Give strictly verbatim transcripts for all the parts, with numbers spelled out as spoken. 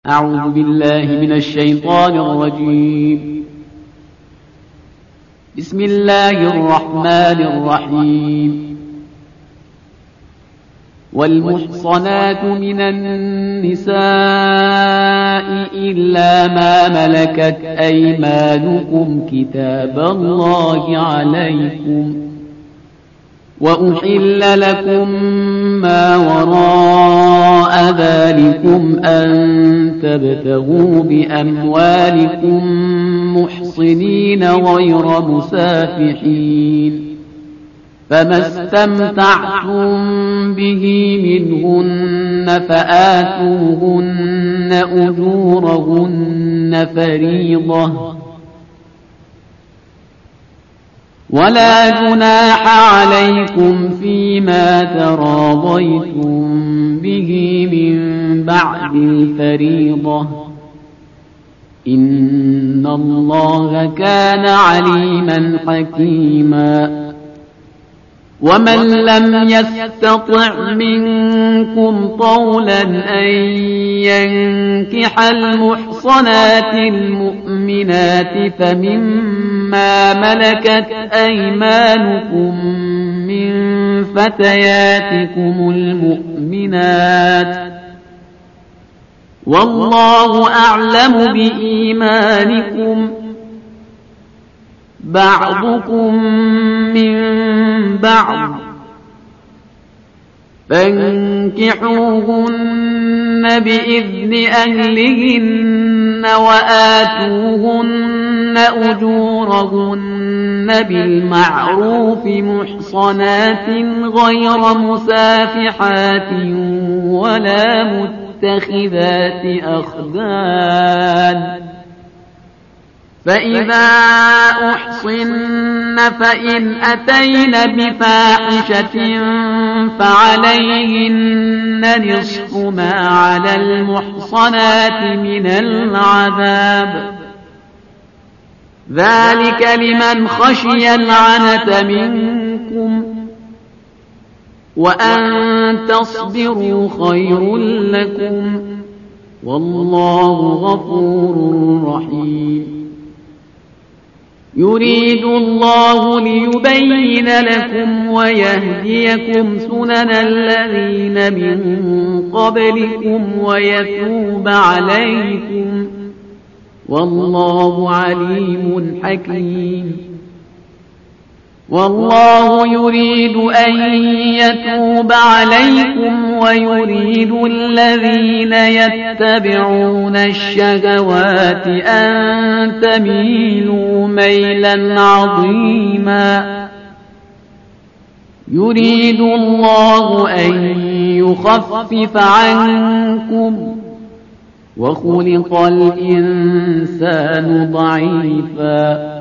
أعوذ بالله من الشيطان الرجيم. بسم الله الرحمن الرحيم. والمحصنات من النساء إلا ما ملكت أيمانكم كتاب الله عليكم، وأحل لكم ما وراء ذلكم أن تبتغوا بأموالكم محصنين غير مسافحين، فما استمتعتم به منهن فآتوهن أجورهن فريضة، ولا جناح عليكم فيما تراضيتم به من بعد الفريضة، إن الله كان عليما حكيما. ومن لم يستطع منكم طولا أن ينكح المحصنات المؤمنات فمما ملكت أيمانكم من فتياتكم المؤمنات، والله أعلم بإيمانكم، بعضكم من بعض، فانكحوهن بإذن أهلهن وآتوهن أجورهن بالمعروف محصنات غير مسافحات ولا متخذات أخدان، فإذا أحصن فإن أتين بفاحشة فعليهن نصف ما على المحصنات من العذاب، ذلك لمن خشي العنة منكم، وأن تصبروا خير لكم، والله غفور رحيم. يريد الله ليبين لكم ويهديكم سنن الذين من قبلكم ويتوب عليكم، والله عليم حكيم. والله يريد أن يتوب عليكم ويريد الذين يتبعون الشهوات أن تميلوا ميلا عظيما. يريد الله أن يخفف عنكم، وخلق الإنسان ضعيفا.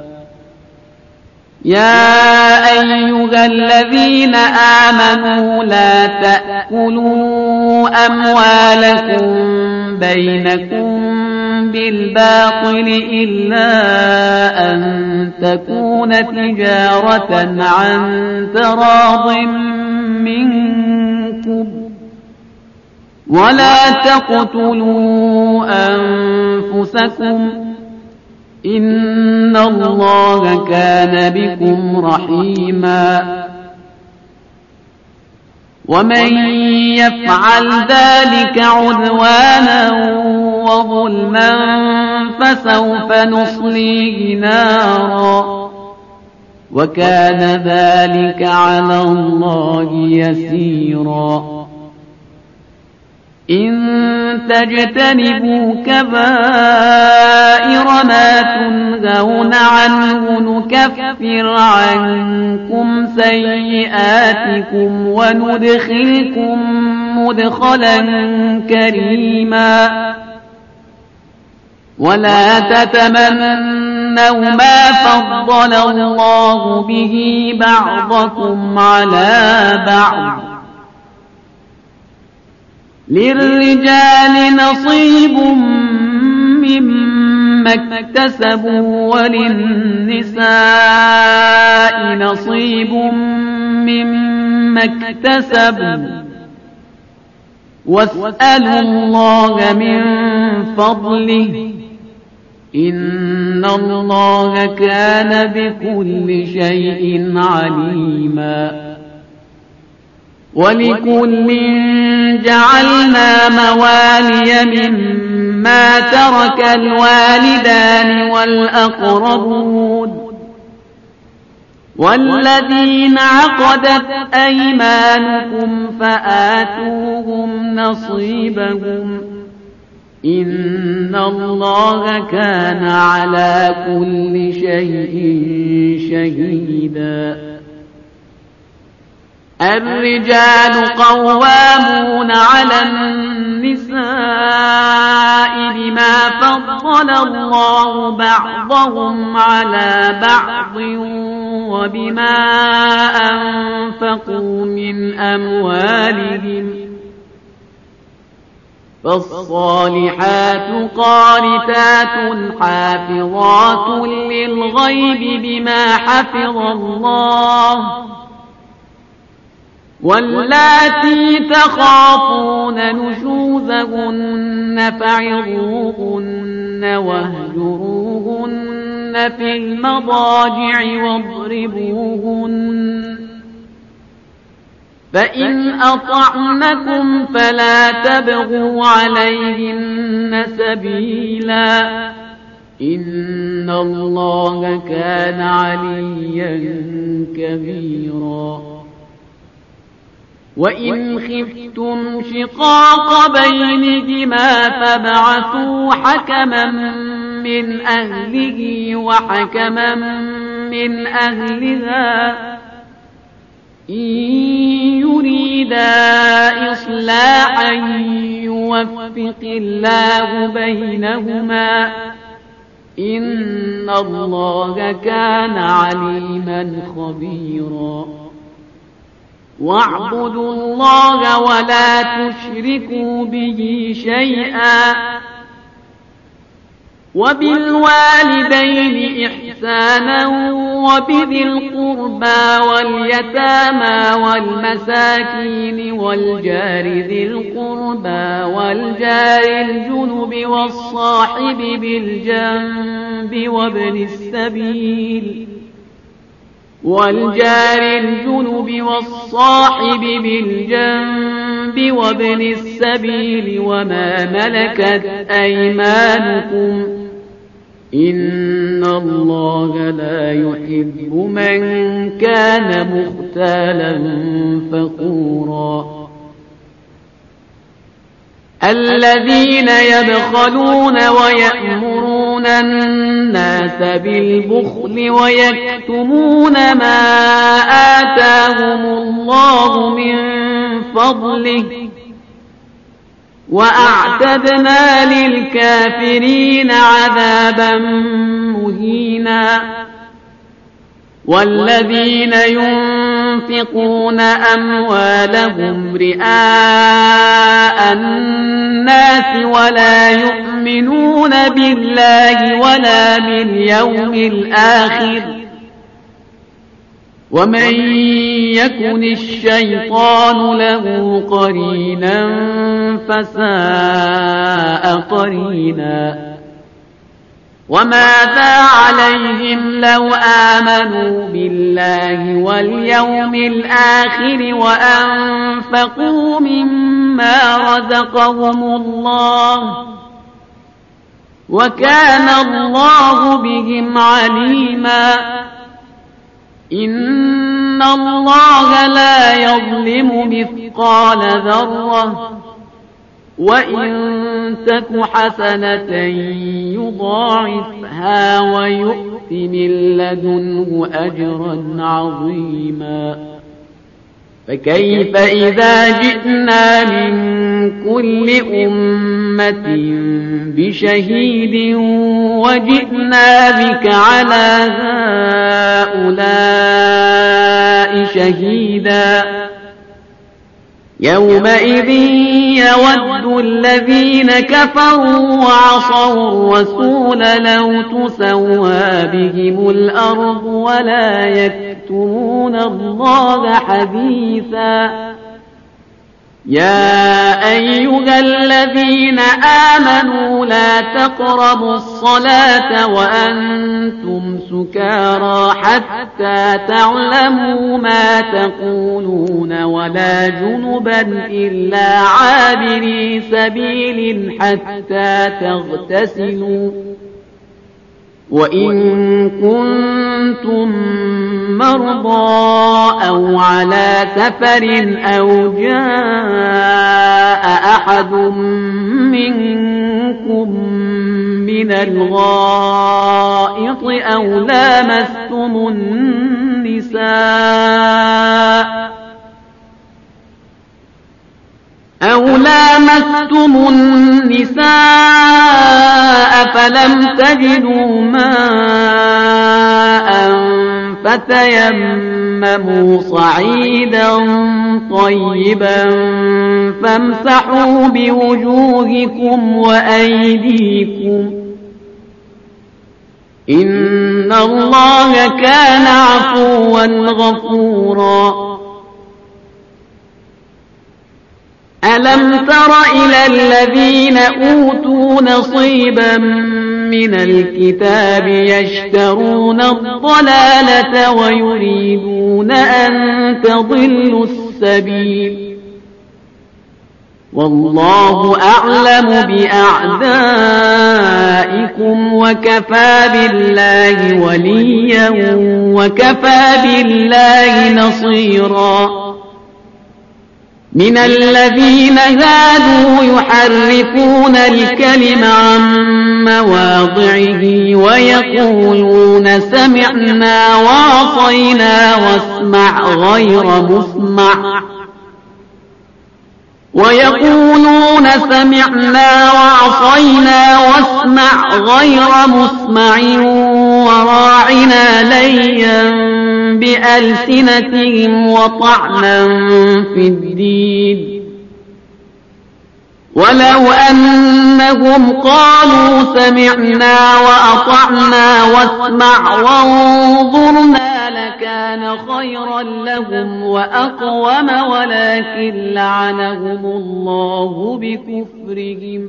يا أيها الذين آمنوا لا تأكلوا أموالكم بينكم بالباطل إلا أن تكون تجارة عن تراض منكم، ولا تقتلوا أنفسكم، إن الله كان بكم رحيما. ومن يفعل ذلك عدوانا وظلما فسوف نصليه نارا، وكان ذلك على الله يسيرا. إن تجتنبوا كبائر ما تنهون عنه نكفر عنكم سيئاتكم وندخلكم مدخلا كريما. ولا تتمنوا ما فضل الله به بعضكم على بعض، للرجال نصيب مما اكتسبوا وللنساء نصيب مما اكتسبوا، واسألوا الله من فضله إن الله كان بكل شيء عليما ولكل جعلنا موالي مما ترك الوالدان والأقربون والذين عقدت أيمانكم فآتوهم نصيبهم إن الله كان على كل شيء شهيدا الرجال قوامون على النساء بما فضل الله بعضهم على بعض وبما أنفقوا من أموالهم فالصالحات قانتات حافظات للغيب بما حفظ الله واللاتي تخافون نشوزهن فعظوهن واهجروهن في المضاجع واضربوهن فإن أطعنكم فلا تبغوا عليهن سبيلا إن الله كان عليا كبيرا وإن خفتم شقاق بينهما فابعثوا حكما من أهله وحكما من أهلها إن يريدا إصلاحا يوفق الله بينهما إن الله كان عليما خبيرا واعبدوا الله ولا تشركوا به شيئا وبالوالدين إحسانا وبذي القربى واليتامى والمساكين والجار ذي القربى والجار الجنب والصاحب بالجنب وابن السبيل والجار الجنب والصاحب بالجنب وابن السبيل وما ملكت أيمانكم إن الله لا يحب من كان مختالا فخورا الذين يبخلون ويأمرون الناس بالبخل ويكتمون ما آتاهم الله من فضله وأعتدنا للكافرين عذابا مهينا والذين ينفقون أموالهم رئاء الناس ولا يؤمنون بالله ولا باليوم الآخر ومن يكن الشيطان له قرينا فساء قرينا وماذا عليهم لو آمنوا بالله واليوم الآخر وأنفقوا مما رزقهم الله وكان الله بهم عليما إن الله لا يظلم مثقال ذرة وإن تك حسنة يضاعفها ويؤت من لدنه أجرا عظيما فكيف إذا جئنا من كل أمة بشهيد وجئنا بك على هؤلاء شهيدا يومئذ يود الذين كفروا وعصوا الرسول لو تسوى بهم الأرض ولا يكتمون الله حديثا يا أيها الذين آمنوا لا تقربوا الصلاة وأنتم سكارى حتى تعلموا ما تقولون ولا جنبا إلا عابري سبيل حتى تغتسلوا وإن كنتم مرضى أو على سفر أو جاء أحد منكم من الغائط أو لامستم النساء أو لامستم النساء فلم تجدوا ماء فتيمموا صعيدا طيبا فامسحوا بوجوهكم وأيديكم إن الله كان عفوا غفورا ألم تر إلى الذين أوتوا نصيبا من الكتاب يشترون الضلالة ويريدون أن تضلوا السبيل والله أعلم بأعدائكم وكفى بالله وليا وكفى بالله نصيرا من الذين هادوا يحرفون الكلم عن مواضعه ويقولون سمعنا وعصينا واسمع غير مسمع ويقولون سمعنا وعصينا واسمع غير مسمع وراعنا ليا بألسنتهم وطعنا في الدين ولو أنهم قالوا سمعنا وأطعنا واسمع وانظرنا لكان خيرا لهم وأقوم ولكن لعنهم الله بكفرهم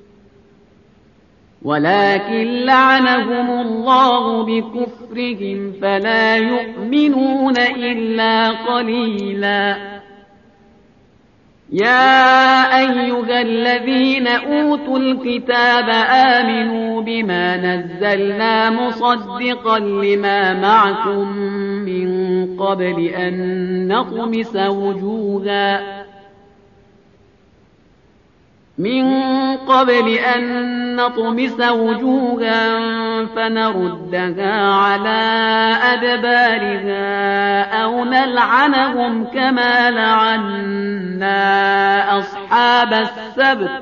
ولكن لعنهم الله بكفرهم فلا يؤمنون إلا قليلا يا أيها الذين أوتوا الكتاب آمنوا بما نزلنا مصدقا لما معكم من قبل أن نطمس وجوها من قبل أن نطمس وجوها فنردها على أدبارها أو نلعنهم كما لعنا أصحاب السبت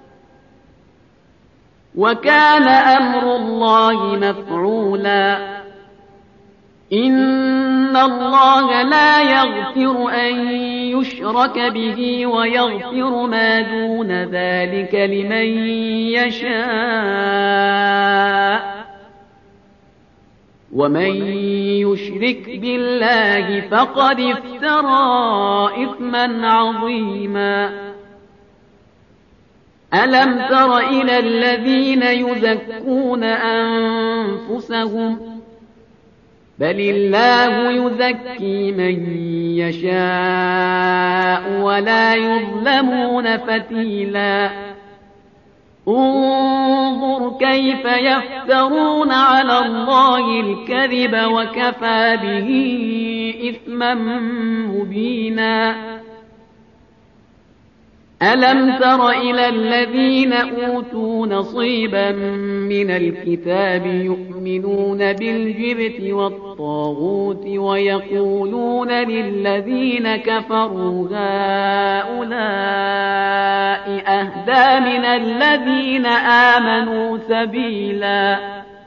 وكان أمر الله مفعولا إن الله لا يغفر أن يشرك به ويغفر ما دون ذلك لمن يشاء ومن يشرك بالله فقد افترى إثما عظيما ألم تر إلى الذين يزكون أنفسهم بل الله يزكي من يشاء ولا يظلمون فتيلا انظر كيف يفترون على الله الكذب وكفى به إثما مبينا ألم تر إلى الذين أوتوا نصيبا من الكتاب يؤمنون بالجبت والطاغوت ويقولون للذين كفروا هؤلاء أهدى من الذين آمنوا سبيلا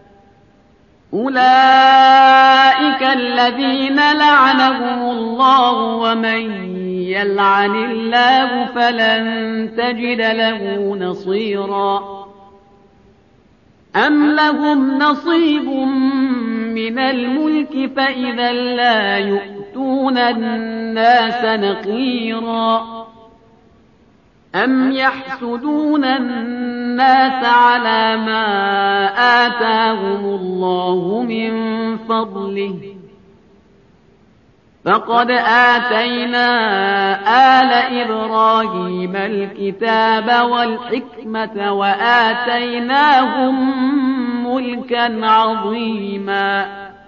أولئك الذين لعنهم الله ومن يلعن الله فلن تجد له نصيرا أم لهم نصيب من الملك فإذا لا يؤتون الناس نقيرا أم يحسدون الناس على ما آتاهم الله من فضله فقد آتينا آل إبراهيم الكتاب والحكمة وآتيناهم ملكا عظيما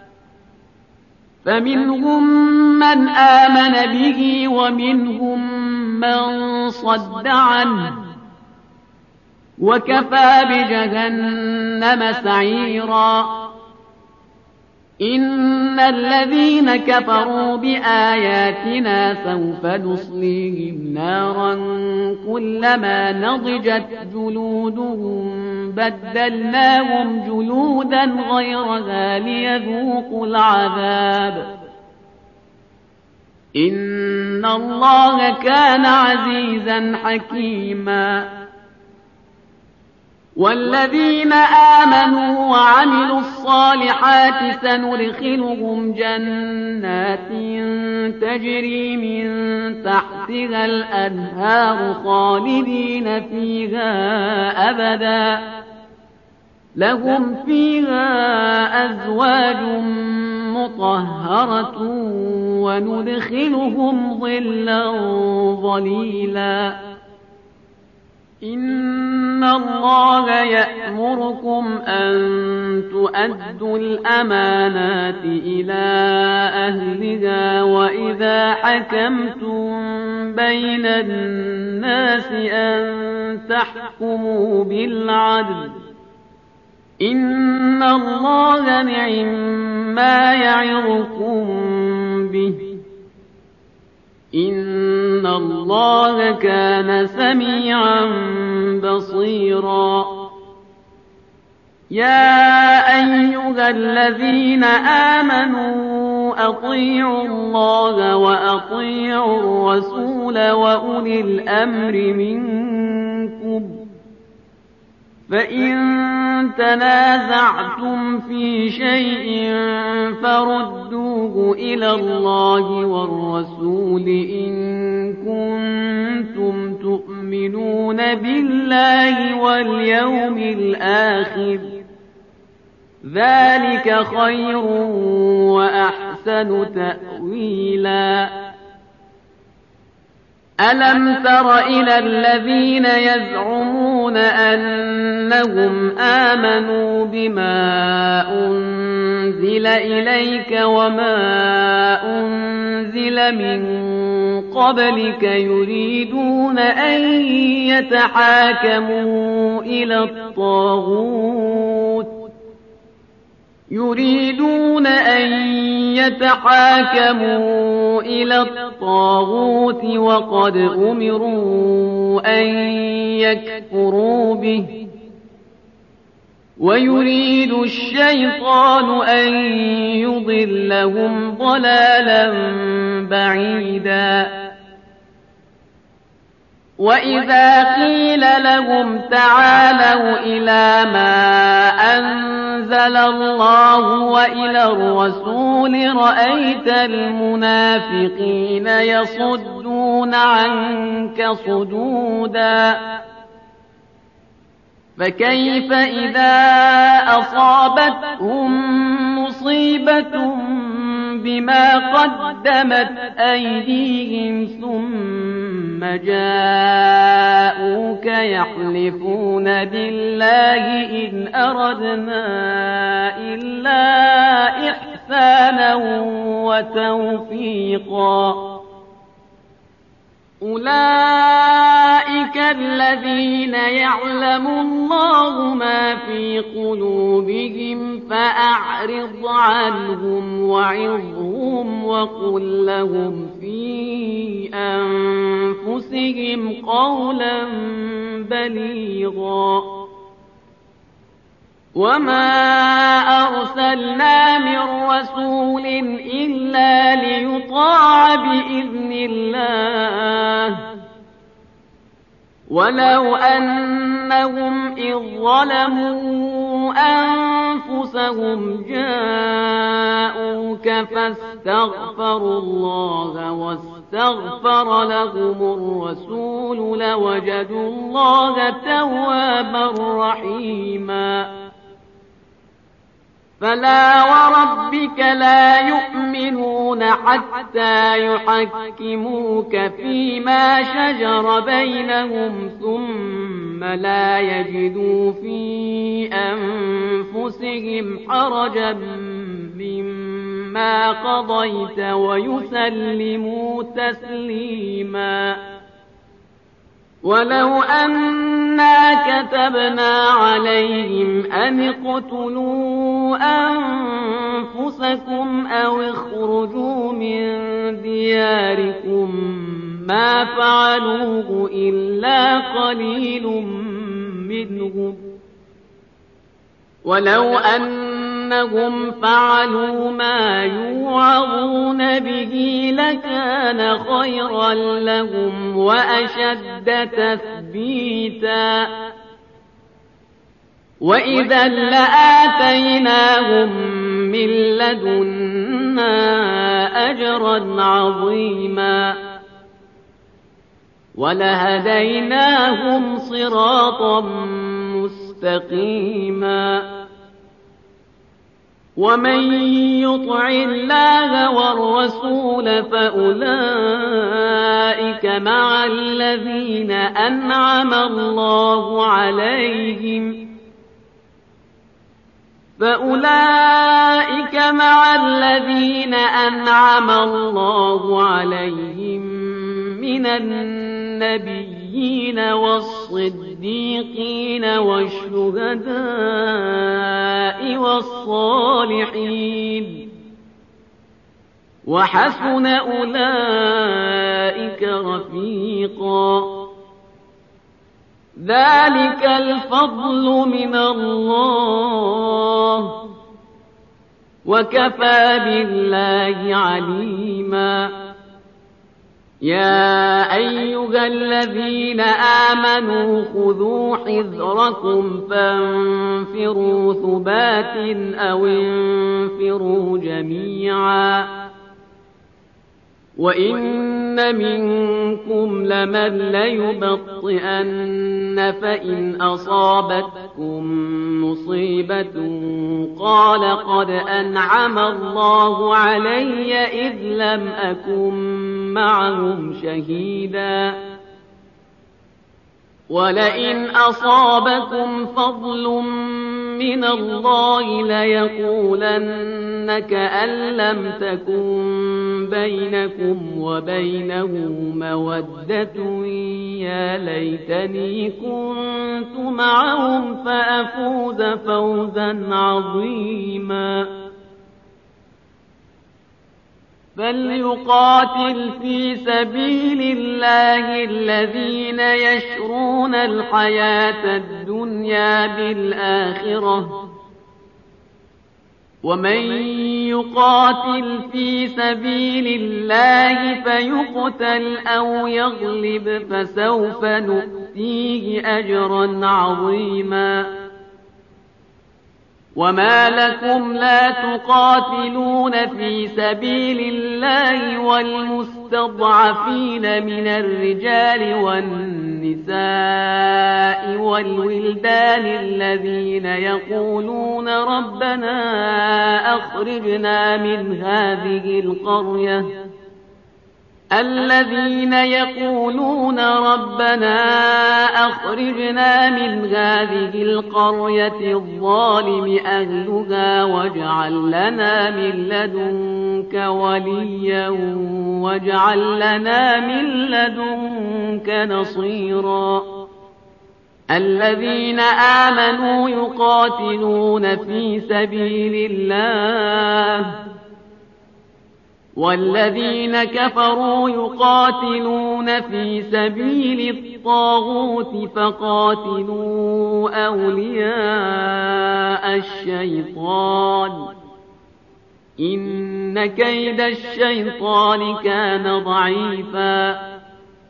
فمنهم من آمن به ومنهم من صد عنه وكفى بجهنم سعيرا إن الذين كفروا بآياتنا سوف نصليهم نارا كلما نضجت جلودهم بدلناهم جلودا غيرها ليذوقوا العذاب إن الله كان عزيزا حكيما والذين آمنوا وعملوا الصالحات سندخلهم جنات تجري من تحتها الأنهار خالدين فيها أبدا لهم فيها أزواج مطهرة وندخلهم ظلا ظليلا إن الله يأمركم أن تؤدوا الأمانات إلى أهلها وإذا حكمتم بين الناس أن تحكموا بالعدل إن الله نعما يعظكم به إن الله كان سميعا بصيرا يا أيها الذين آمنوا أطيعوا الله وأطيعوا الرسول وأولي الأمر منكم فإن تنازعتم في شيء فردوه إلى الله والرسول إن كنتم تؤمنون بالله واليوم الآخر ذلك خير وأحسن تأويلا ألم تر إلى الذين يزعمون أنهم آمنوا بما أنزل إليك وما أنزل من قبلك يريدون أن يتحاكموا إلى الطاغوت يريدون أن يتحاكموا إلى الطاغوت وقد أمروا أن يكفروا به ويريد الشيطان أن يضلهم ضلالا بعيدا وإذا قيل لهم تعالوا إلى ما أنزل الله وإلى الرسول رأيت المنافقين يصدون عنك صدودا فكيف إذا أصابتهم مصيبة بما قدمت أيديهم ثم جاءوك يحلفون بالله إن أردنا إلا إحسانا وتوفيقا أولئك الذين يعلم الله ما في قلوبهم فأعرض عنهم وعظهم وقل لهم في أنفسهم قولا بليغا وما أرسلنا من رسول إلا ليطاع بإذن الله ولو أنهم إذ ظلموا أنفسهم جاءوك فاستغفروا الله واستغفر لهم الرسول لوجدوا الله توابا رحيما فلا وربك لا يؤمنون حتى يحكموك فيما شجر بينهم ثم لا يجدوا في أنفسهم حرجا مما قضيت ويسلموا تسليما ولو أنا كتبنا عليهم أن اقتلوا أنفسكم أو اخرجوا من دياركم ما فعلوه إلا قليل منهم ولو أنهم فعلوا ما يوعظون به لكان خيرا لهم وأشد تثبيتا وإذا لآتيناهم من لدنا أجرا عظيما ولهديناهم صراطا مستقيما ومن يطع الله والرسول فأولئك مع الذين أنعم الله عليهم فأولئك مع الذين أنعم الله عليهم من النبيين والصديقين والشهداء والصالحين وحسن أولئك رفيقا ذلك الفضل من الله وكفى بالله عليما يا أيها الذين آمنوا خذوا حذركم فانفروا ثبات أو انفروا جميعا وإن منكم لمن ليبطئن فإن أصابتكم مصيبة قال قد أنعم الله علي إذ لم أكن معهم شهيدا ولئن أصابكم فضل من الله ليقولن كأن لم تكن بينكم وبينه مودة يا ليتني كنت معهم فأفوز فوزا عظيما فليقاتل في سبيل الله الذين يشرون الحياة الدنيا بالآخرة ومن يقاتل في سبيل الله فيقتل أو يغلب فسوف نؤتيه أجرا عظيما وما لكم لا تقاتلون في سبيل الله والمستضعفين من الرجال والنساء والولدان الذين يقولون ربنا أخرجنا من هذه القرية الذين يقولون ربنا أخرجنا من هذه القرية الظالم أهلها واجعل لنا من لدنك وليا واجعل لنا من لدنك نصيرا الذين آمنوا يقاتلون في سبيل الله والذين كفروا يقاتلون في سبيل الطاغوت فقاتلوا أولياء الشيطان إن كيد الشيطان كان ضعيفا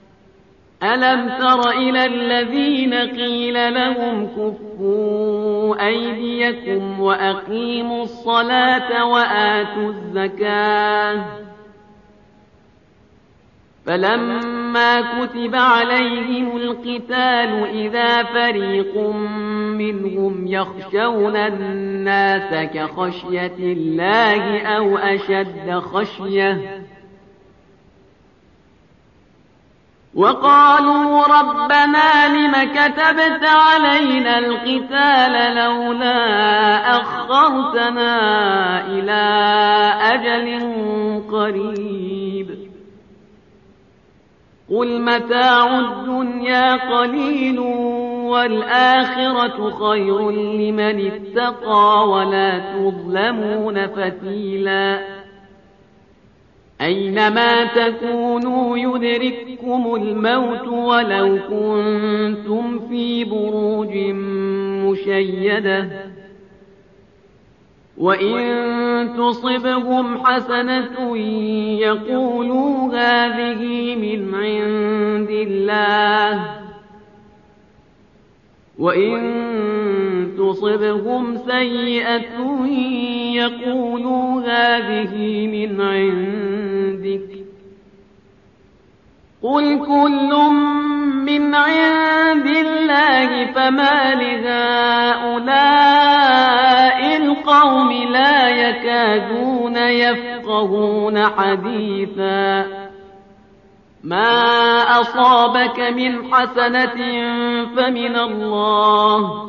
ألم تر إلى الذين قيل لهم كفوا أيديكم وأقيموا الصلاة وآتوا الزكاة. فلما كتب عليهم القتال إذا فريق منهم يخشون الناس كخشية الله أو أشد خشية وقالوا ربنا لم كتبت علينا القتال لولا أخرتنا إلى أجل قريب قل متاع الدنيا قليل والآخرة خير لمن اتقى ولا تظلمون فتيلا أينما تكونوا يدرككم الموت ولو كنتم في بروج مشيدة وإن تصبهم حسنة يقولوا هذه من عند الله وإن تصبهم سيئة يقولوا هذه من عندك قل كل من عند الله فما لهؤلاء القوم لا يكادون يفقهون حديثا ما أصابك من حسنة فمن الله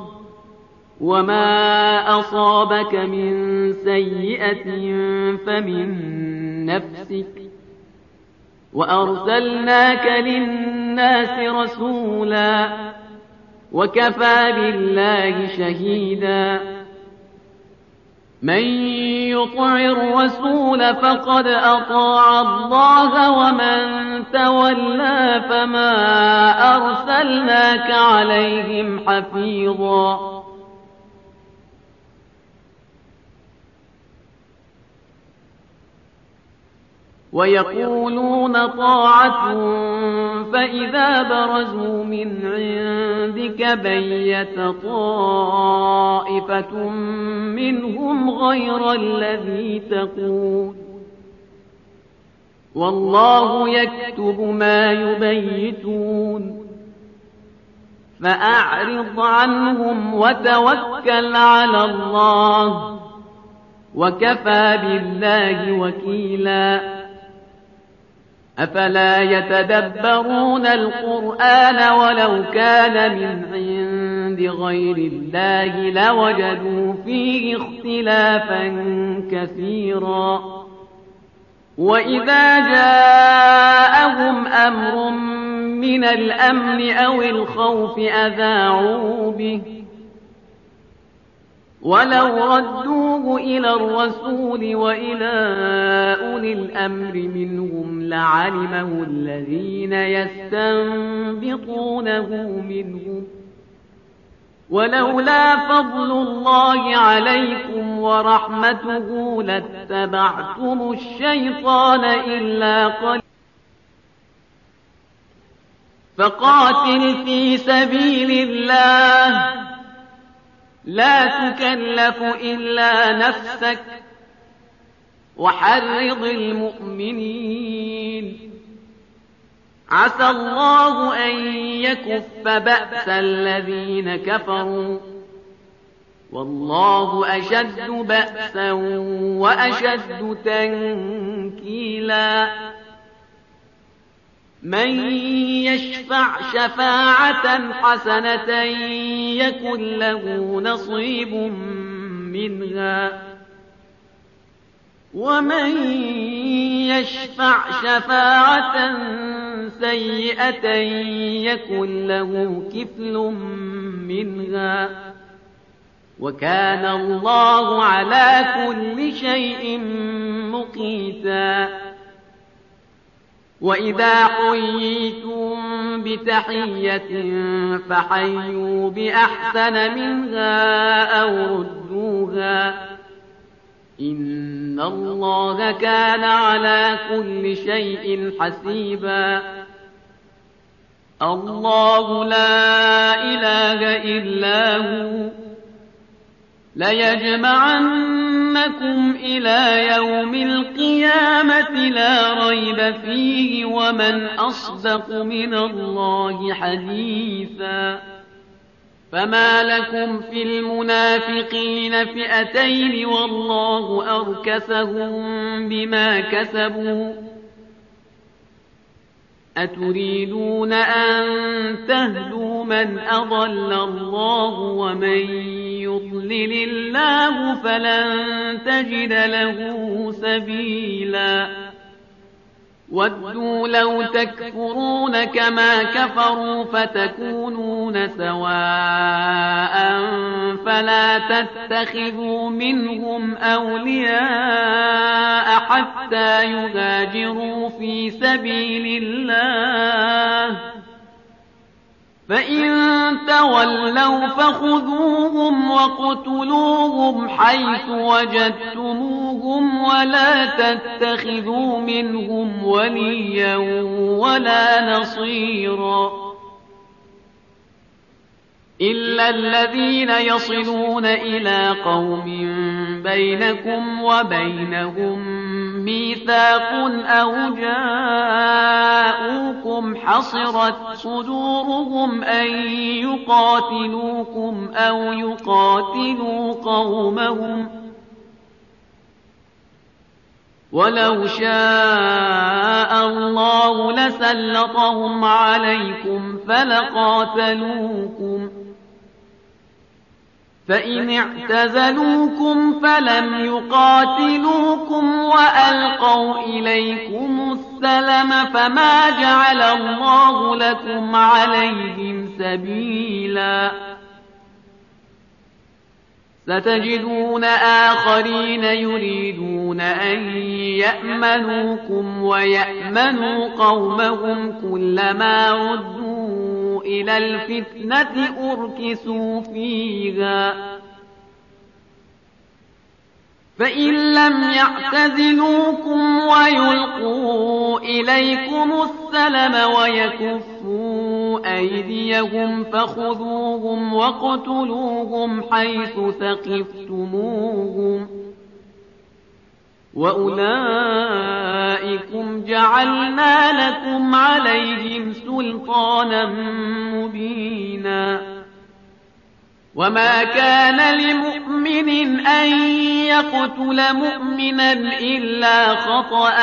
وما أصابك من سيئة فمن نفسك وأرسلناك للناس رسولا وكفى بالله شهيدا من يطع الرسول فقد أطاع الله ومن تولى فما أرسلناك عليهم حفيظا ويقولون طاعة فإذا برزوا من عندك بيت طائفة منهم غير الذي تقول والله يكتب ما يبيتون فأعرض عنهم وتوكل على الله وكفى بالله وكيلا أفلا يتدبرون القرآن ولو كان من عند غير الله لوجدوا فيه اختلافا كثيرا وإذا جاءهم أمر من الأمن أو الخوف أذاعوا به ولو ردوه إلى الرسول وإلى أولي الأمر منهم لعلمه الذين يستنبطونه منهم ولولا فضل الله عليكم ورحمته لاتبعتم الشيطان إلا قليلا فقاتل في سبيل الله لا تكلف إلا نفسك وحرض المؤمنين عسى الله أن يكف بأس الذين كفروا والله أشد بأسا وأشد تنكيلا من يشفع شفاعة حسنة يكن له نصيب منها ومن يشفع شفاعة سيئة يكن له كفل منها وكان الله على كل شيء مقيتا وإذا حييتم بتحية فحيوا بأحسن منها أو ردوها إن الله كان على كل شيء حسيبا الله لا إله إلا هو ليجمعنكم إلى يوم القيامة لا ريب فيه ومن أصدق من الله حديثا. فما لكم في المنافقين فئتين والله أركسهم بما كسبوا أتريدون أن تهدوا من أضل الله ومن يضلل الله فلن تجد له سبيلا. ودوا لو تكفرون كما كفروا فتكونون سواء فلا تتخذوا منهم أولياء حتى يهاجروا في سبيل الله فإن تولوا فخذوهم وقتلوهم حيث وجدتموهم ولا تتخذوا منهم وليا ولا نصيرا إلا الذين يصلون إلى قوم بينكم وبينهم ميثاق أو جاءوكم حصرت صدورهم أن يقاتلوكم أو يقاتلوا قومهم ولو شاء الله لسلطهم عليكم فلقاتلوكم فإن اعتزلوكم فلم يقاتلوكم وألقوا إليكم السلم فما جعل الله لكم عليهم سبيلا. ستجدون آخرين يريدون أن يأمنوكم ويأمنوا قومهم كلما ردوا إلى الفتنة أركسوا فيها فإن لم يعتزلوكم ويلقوا إليكم السلم ويكفوا أيديهم فخذوهم واقتلوهم حيث ثقفتموهم وأولئكم جعلنا لكم عليهم سلطانا مبينا. وما كان لمؤمن أن يقتل مؤمنا إلا خطأ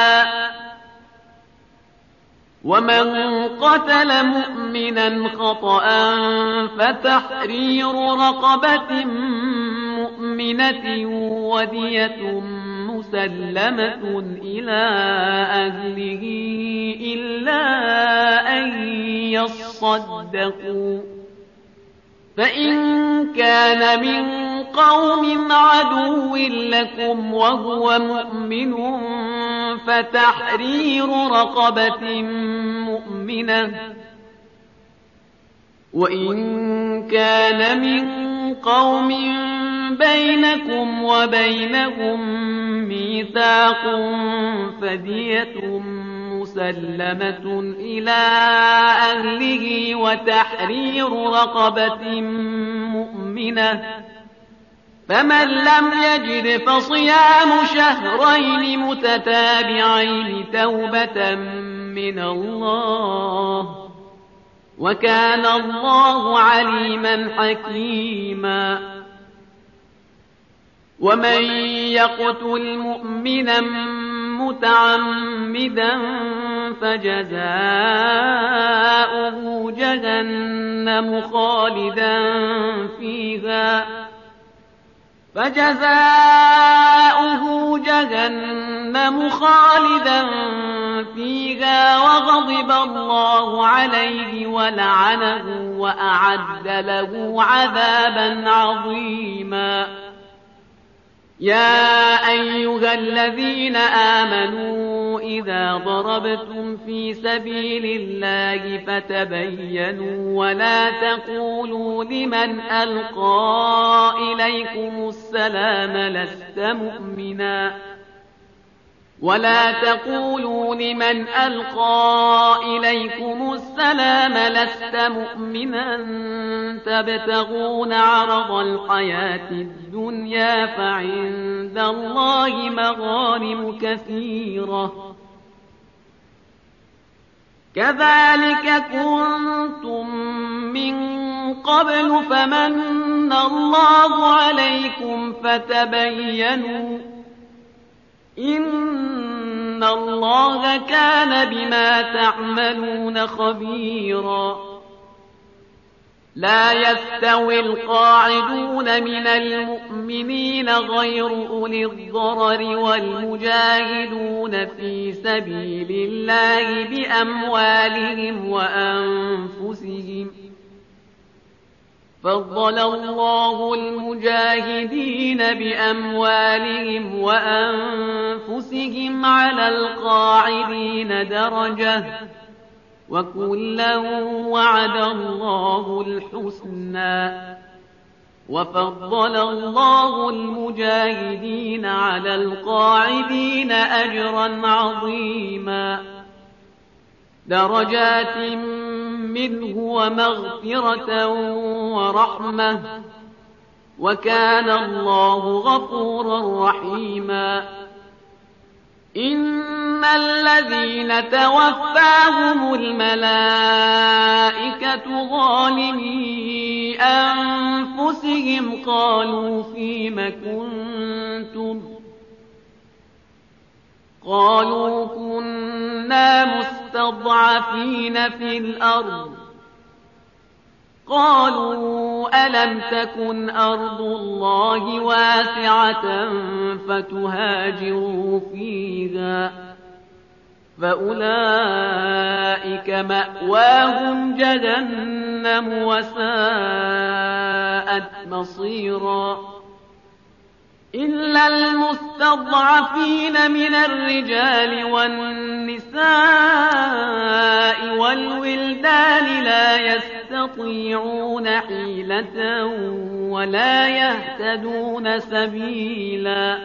ومن قتل مؤمنا خطأ فتحرير رقبة مؤمنة ودية مسلمة إلى أهله إلا أن يصدقوا فإن كان من قوم عدو لكم وهو مؤمن فتحرير رقبة مؤمنة وإن كان من قوم بينكم وبينهم ميثاق فدية مسلمة إلى أهله وتحرير رقبة مؤمنة فمن لم يجد فصيام شهرين متتابعين توبة من الله وكان الله عليما حكيما. ومن يقتل مؤمنا متعمدا فجزاؤه جهنم خالدا فيها فجزاؤه جهنم خالدا فيها وغضب الله عليه ولعنه وأعد له عذابا عظيما. يا أيها الذين آمنوا إذا ضربتم في سبيل الله فتبينوا ولا تقولوا لمن ألقى إليكم السلام لست مؤمنا ولا تقولوا لمن ألقى إليكم السلام لست مؤمنا تبتغون عرض الحياة الدنيا فعند الله مغانم كثيرة كذلك كنتم من قبل فمن الله عليكم فتبينوا إن الله كان بما تعملون خبيرا لا يستوي القاعدون من المؤمنين غير أولي الضرر والمجاهدون في سبيل الله بأموالهم وأنفسهم فضل الله المجاهدين بأموالهم وأنفسهم على القاعدين درجة وكلا وعد الله الحسنى وفضل الله المجاهدين على القاعدين أجرا عظيما درجات منه ومغفرة ورحمة وكان الله غفورا رحيما إن الذين توفاهم الملائكة ظالمي أنفسهم قالوا فيم كنتم قالوا كنا مستضعفين في الأرض قالوا ألم تكن أرض الله واسعة فتهاجروا فيها فأولئك مأواهم جهنم وساءت مصيرا إلا المستضعفين من الرجال والنساء والولدان لا يستطيعون حيلة ولا يهتدون سبيلا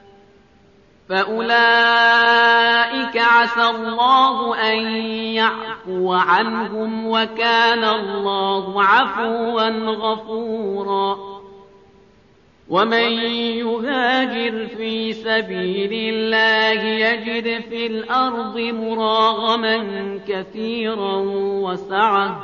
فأولئك عسى الله أن يعفو عنهم وكان الله عفوا غفورا ومن يهاجر في سبيل الله يجد في الأرض مراغما كثيرا وسعة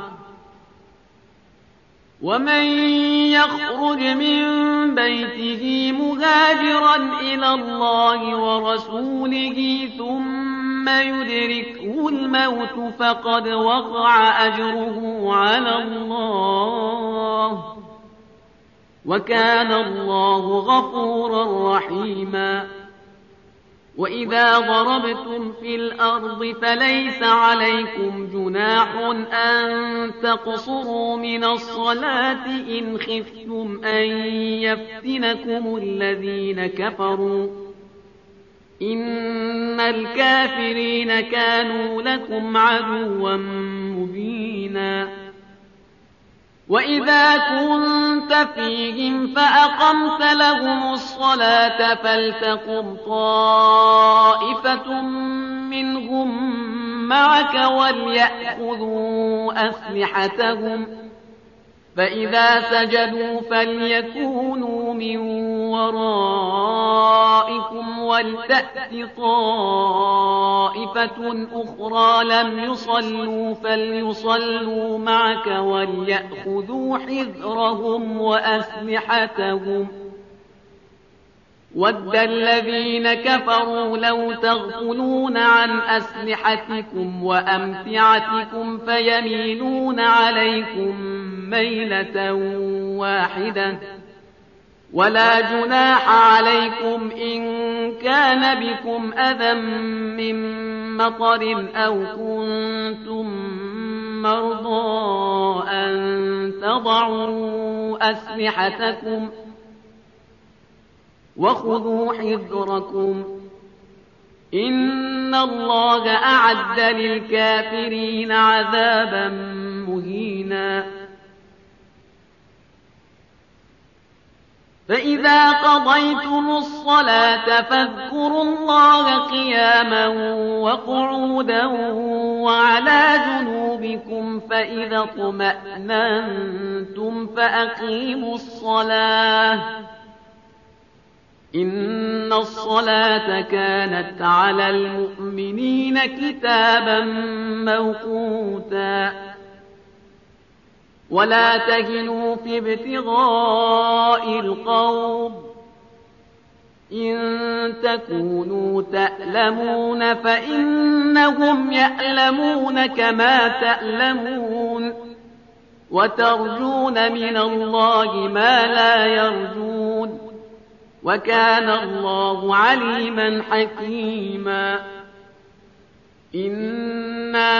ومن يخرج من بيته مهاجرا إلى الله ورسوله ثم يدركه الموت فقد وقع أجره على الله وكان الله غفورا رحيما وإذا ضربتم في الأرض فليس عليكم جناح أن تقصروا من الصلاة إن خفتم أن يفتنكم الذين كفروا إن الكافرين كانوا لكم عدوا مبينا وإذا كنت فيهم فأقمت لهم الصلاة فلتقم طائفة منهم معك وليأخذوا أسلحتهم فإذا سجدوا فليكونوا من ورائكم ولتأت طائفة أخرى لم يصلوا فليصلوا معك وليأخذوا حذرهم وأسلحتهم ود الذين كفروا لو تغفلون عن أسلحتكم وأمتعتكم فيميلون عليكم ميلة واحدة ولا جناح عليكم إن كان بكم أذى من مطر أو كنتم مرضى أن تضعوا أسلحتكم وخذوا حذركم إن الله أعد للكافرين عذابا مهينا فإذا قضيتم الصلاة فاذكروا الله قياما وقعودا وعلى جنوبكم فإذا اطمأننتم فأقيموا الصلاة إن الصلاة كانت على المؤمنين كتابا موقوتا ولا تهنوا في ابتغاء القوم إن تكونوا تألمون فإنهم يألمون كما تألمون وترجون من الله ما لا يرجون وكان الله عليما حكيما إنا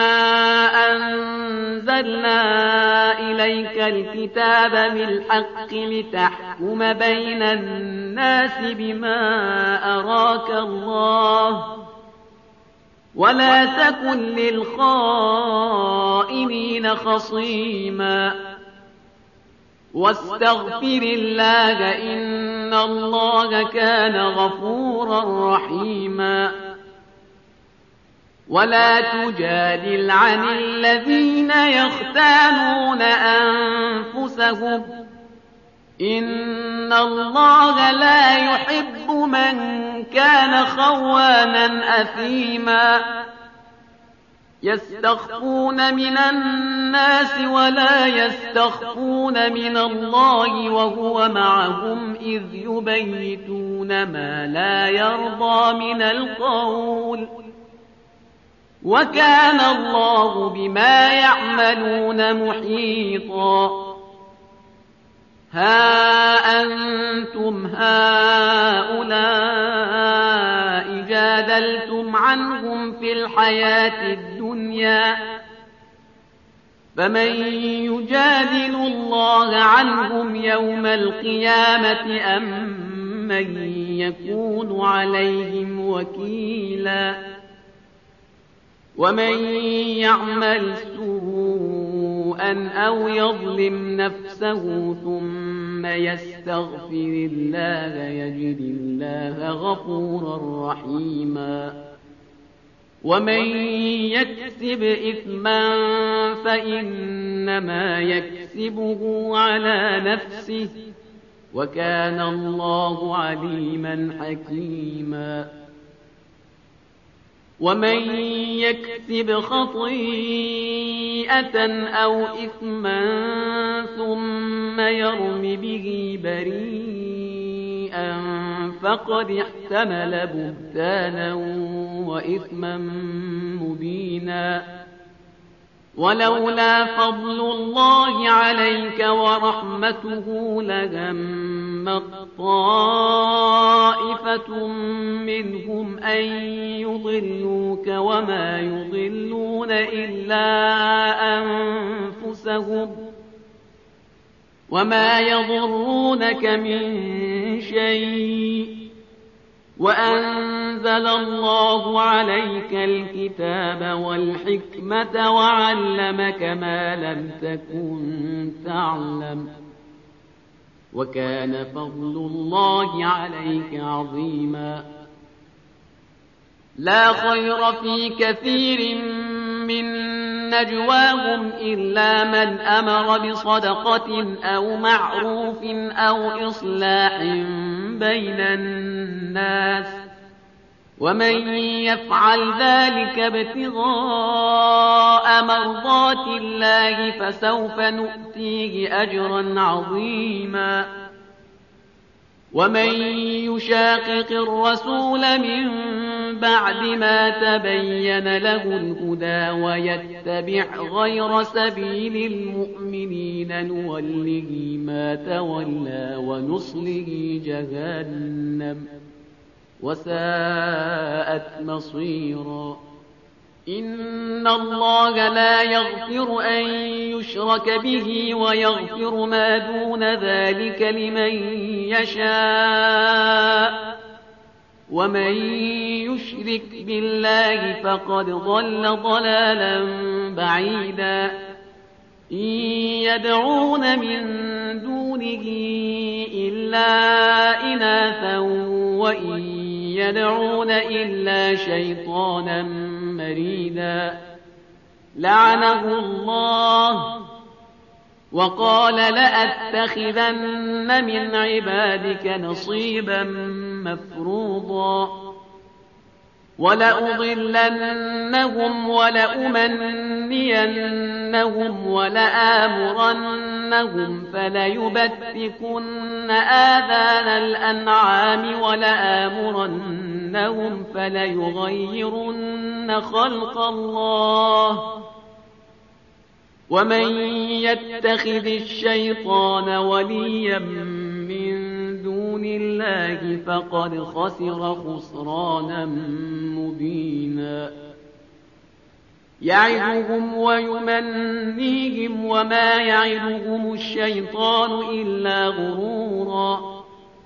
أنزلنا إليك الكتاب بالحق لتحكم بين الناس بما أراك الله ولا تكن للخائنين خصيما واستغفر الله إن الله كان غفورا رحيما ولا تجادل عن الذين يختانون أنفسهم إن الله لا يحب من كان خوانا أثيما يستخفون من الناس ولا يستخفون من الله وهو معهم إذ يبيتون ما لا يرضى من القول وكان الله بما يعملون محيطا ها أنتم هؤلاء جادلتم عنهم في الحياة الدنيا فمن يجادل الله عنهم يوم القيامة أم من يكون عليهم وكيلا ومن يعمل سوءا أو يظلم نفسه ثم يستغفر الله يجد الله غفورا رحيما ومن يكسب إثما فإنما يكسبه على نفسه وكان الله عليما حكيما ومن يكسب خطيئة أو إثما ثم يرم به بريئا فقد احتمل بهتانا وإثما مبينا ولولا فضل الله عليك ورحمته لهمت طائفة منهم أن يضلوك وما يضلون إلا أنفسهم وما يضرونك من شيء وأنزل الله عليك الكتاب والحكمة وعلمك ما لم تكن تعلم وكان فضل الله عليك عظيما لا خير في كثير من نجواهم إلا من أمر بصدقة أو معروف أو إصلاح بين الناس ومن يفعل ذلك ابتغاء مرضات الله فسوف نؤتيه أجرا عظيما ومن يشاقق الرسول من بعد ما تبين له الهدى ويتبع غير سبيل المؤمنين نوله ما تولى ونصله جهنم وساءت مصيرا إن الله لا يغفر أن يشرك به ويغفر ما دون ذلك لمن يشاء ومن يشرك بالله فقد ضل ضلالا بعيدا إن يدعون من دون دونه إلا إناثا وإن يدعون إلا شيطانا مريدا لعنه الله وقال لأتخذن من عبادك نصيبا مفروضا ولأضلنهم ولأمنينهم ولآمرنهم فليبتكن آذان الأنعام ولآمرنهم فليغيرن خلق الله ومن يتخذ الشيطان وليا من دون الله فقد خسر خسرانا مبينا يعدهم ويمنيهم وما يعدهم الشيطان إلا غرورا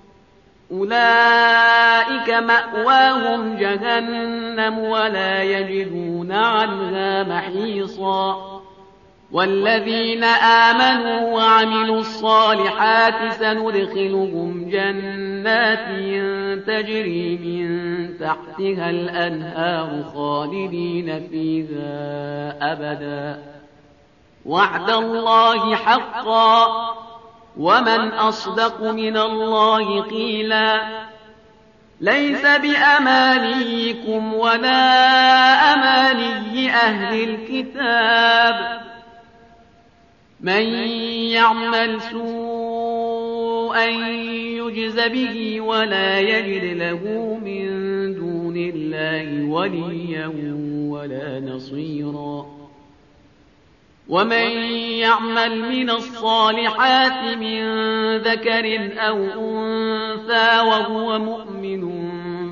أولئك مأواهم جهنم ولا يجدون عنها محيصا والذين آمنوا وعملوا الصالحات سندخلهم جنات تجري من تحتها الأنهار خالدين فيها أبدا وعد الله حقا ومن أصدق من الله قيلا ليس بأمانيكم ولا أماني أهل الكتاب من يعمل سوءا يجز به ولا يجد له من دون الله وليا ولا نصيرا ومن يعمل من الصالحات من ذكر أو أنثى وهو مؤمن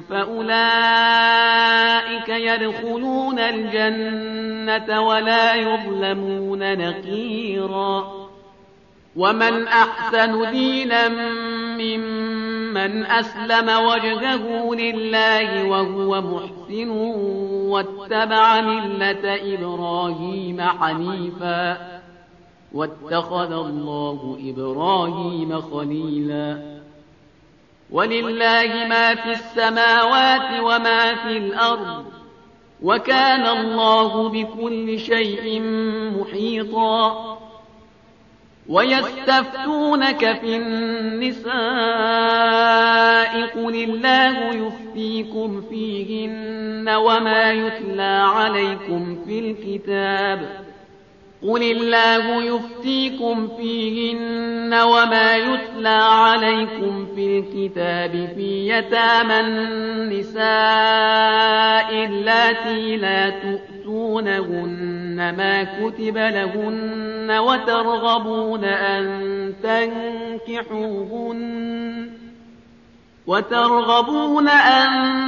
فأولئك يدخلون الجنة ولا يظلمون نقيرا ومن أحسن دينا ممن أسلم وجهه لله وهو محسن واتبع ملة إبراهيم حنيفا واتخذ الله إبراهيم خليلا ولله ما في السماوات وما في الأرض وكان الله بكل شيء محيطا ويستفتونك في النساء قل الله يفتيكم فيهن وما يتلى عليكم في الكتاب قل الله يفتيكم فيهن وما يتلى عليكم في الكتاب في يتامى النساء اللاتي لا تؤتونهن ما كتب لهن وترغبون أن تنكحوهن وترغبون أن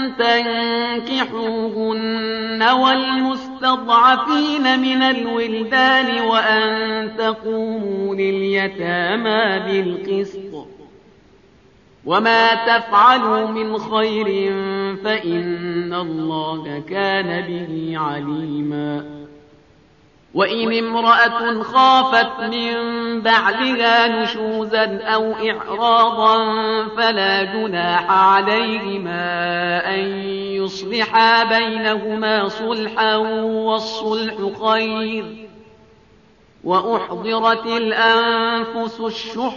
تنكحوهن والمستضعفين من الولدان وأن تقوموا لليتامى بالقسط وما تفعلوا من خير فإن الله كان به عليما وإن امرأة خافت من بعلها نشوزا أو إعراضا فلا جناح عليهما أن يصلحا بينهما صلحا والصلح خير وأحضرت الأنفس الشح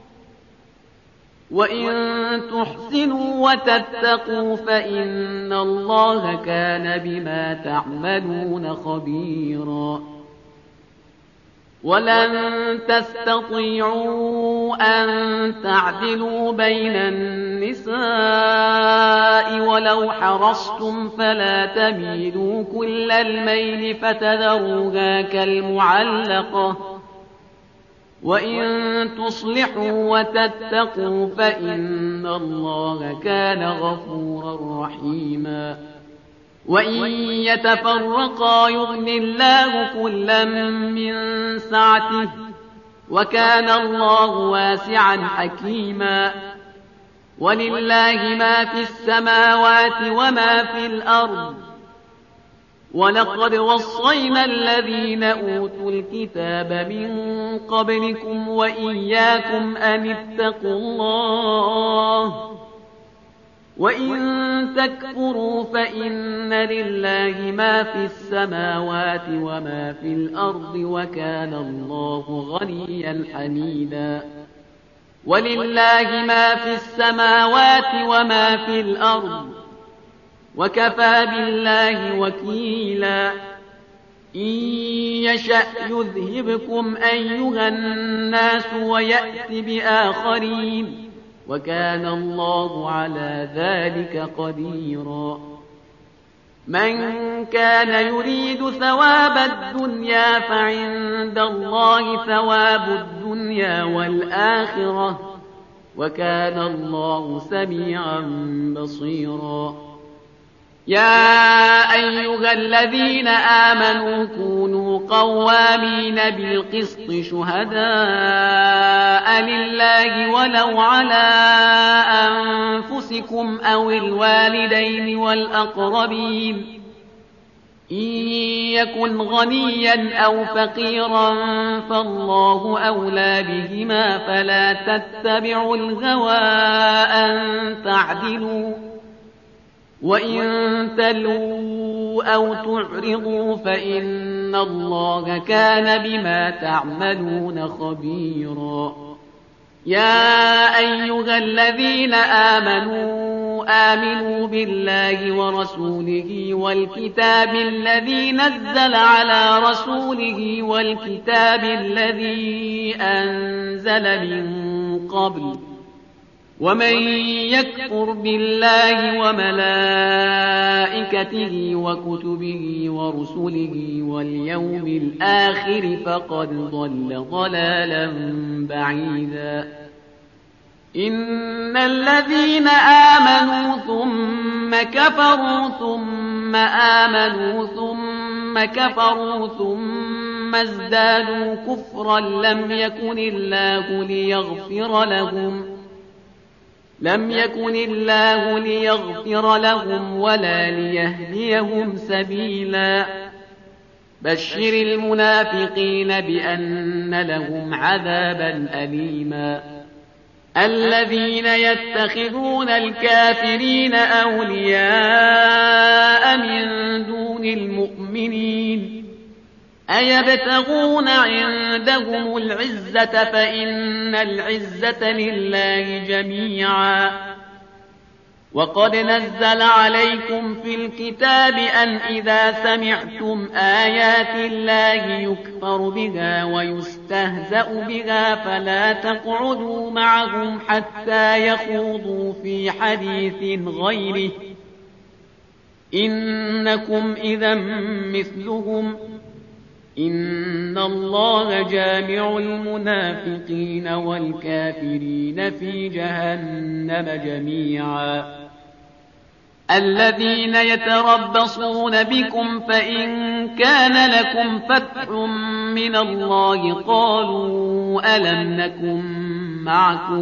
وإن تحسنوا وتتقوا فإن الله كان بما تعملون خبيرا ولن تستطيعوا أن تعدلوا بين النساء ولو حرصتم فلا تميلوا كل الميل فتذروها كالمعلقة وإن تصلحوا وتتقوا فإن الله كان غفورا رحيما وإن يتفرقا يغن الله كلا من سعته وكان الله واسعا حكيما ولله ما في السماوات وما في الأرض ولقد وصينا الذين أوتوا الكتاب من قبلكم وإياكم أن اتقوا الله وإن تكفروا فإن لله ما في السماوات وما في الأرض وكان الله غنيا حميدا ولله ما في السماوات وما في الأرض وكفى بالله وكيلا إن يشأ يذهبكم أيها الناس ويأت بآخرين وكان الله على ذلك قديرا من كان يريد ثواب الدنيا فعند الله ثواب الدنيا والآخرة وكان الله سميعا بصيرا يا أيها الذين آمنوا كونوا قوامين بالقسط شهداء لله ولو على أنفسكم أو الوالدين والأقربين إن يكن غنيا أو فقيرا فالله أولى بهما فلا تتبعوا الهوى أن تعدلوا وإن تلووا أو تعرضوا فإن الله كان بما تعملون خبيرا يا أيها الذين آمنوا آمنوا بالله ورسوله والكتاب الذي نزل على رسوله والكتاب الذي أنزل من قبل ومن يكفر بالله وملائكته وكتبه ورسله واليوم الآخر فقد ضل ضلالا بعيدا إن الذين آمنوا ثم كفروا ثم آمنوا ثم كفروا ثم ازدادوا كفرا لم يكن الله ليغفر لهم لم يكن الله ليغفر لهم ولا ليهديهم سبيلا بشر المنافقين بأن لهم عذابا أليما الذين يتخذون الكافرين أولياء من دون المؤمنين أيبتغون عندهم العزة فإن العزة لله جميعا وقد نزل عليكم في الكتاب أن إذا سمعتم آيات الله يكفر بها ويستهزأ بها فلا تقعدوا معهم حتى يخوضوا في حديث غيره إنكم إذا مثلهم إن الله جامع المنافقين والكافرين في جهنم جميعا الذين يتربصون بكم فإن كان لكم فتح من الله قالوا ألم نكن معكم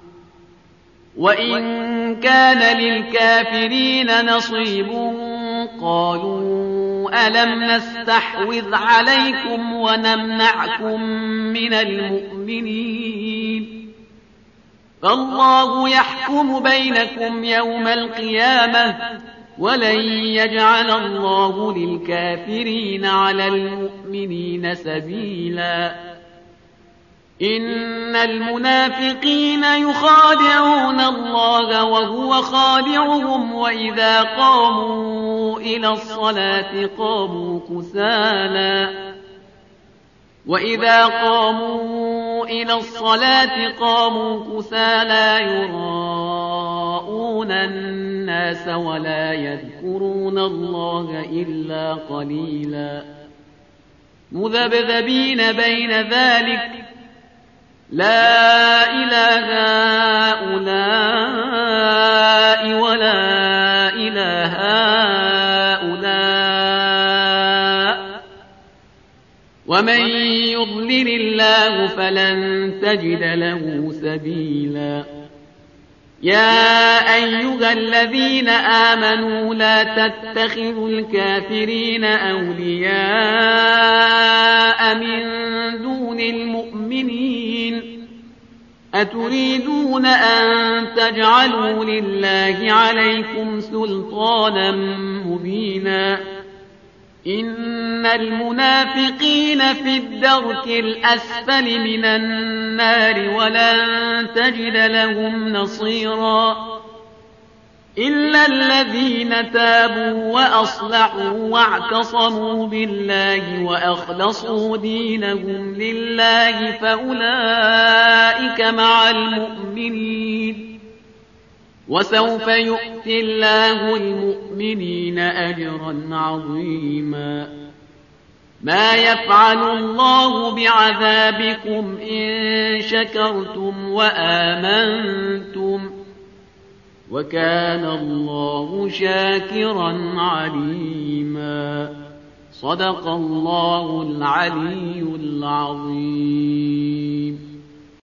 وإن كان للكافرين نصيب قالوا ألم نستحوذ عليكم ونمنعكم من المؤمنين فالله يحكم بينكم يوم القيامة ولن يجعل الله للكافرين على المؤمنين سبيلا إن المنافقين يخادعون الله وهو خادعهم وإذا قاموا إلى الصلاة قاموا كسالى وإذا قاموا إلى الصلاة قاموا كسالى يراءون الناس ولا يذكرون الله إلا قليلا مذبذبين بين ذلك لا إله هؤلاء ولا إله هؤلاء ومن يضلل الله فلن تجد له سبيلا يا أيها الذين آمنوا لا تتخذوا الكافرين أولياء من دون المؤمنين أتريدون أن تجعلوا لله عليكم سلطانا مبينا إن المنافقين في الدرك الأسفل من النار ولن تجد لهم نصيرا إلا الذين تابوا وأصلحوا واعتصموا بالله وأخلصوا دينهم لله فأولئك مع المؤمنين وسوف يؤتي الله المؤمنين أجرا عظيما ما يفعل الله بعذابكم إن شكرتم وآمنتم وكان الله شاكرا عليما صدق الله العلي العظيم.